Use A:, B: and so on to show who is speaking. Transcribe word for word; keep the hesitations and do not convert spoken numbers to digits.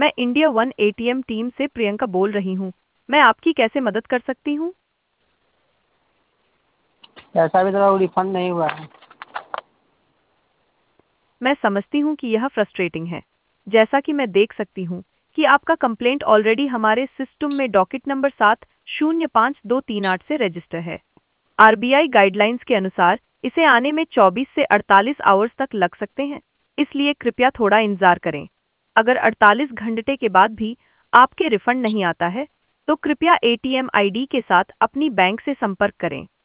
A: मैं India one ATM team से प्रियंका बोल रही हूँ। मैं आपकी कैसे मदद कर सकती हूँ?
B: पैसा भी तो रिफंड नहीं हुआ है।
A: मैं समझती हूँ कि यह फ्रस्ट्रेटिंग है। जैसा कि मैं देख सकती हूँ कि आपका कंप्लेंट ऑलरेडी हमारे सिस्टम में डॉकेट नंबर सात शून्य पाँच दो तीन आठ से रजिस्टर है। आरबीआई गाइडलाइंस के अनुसार इसे आने में चौबीस से अड़तालीस आवर्स तक लग सकते हैं, इसलिए कृपया थोड़ा इंतजार करें। अगर अड़तालीस घंटे के बाद भी आपके रिफंड नहीं आता है, तो कृपया एटीएम आईडी के साथ अपनी बैंक से संपर्क करें।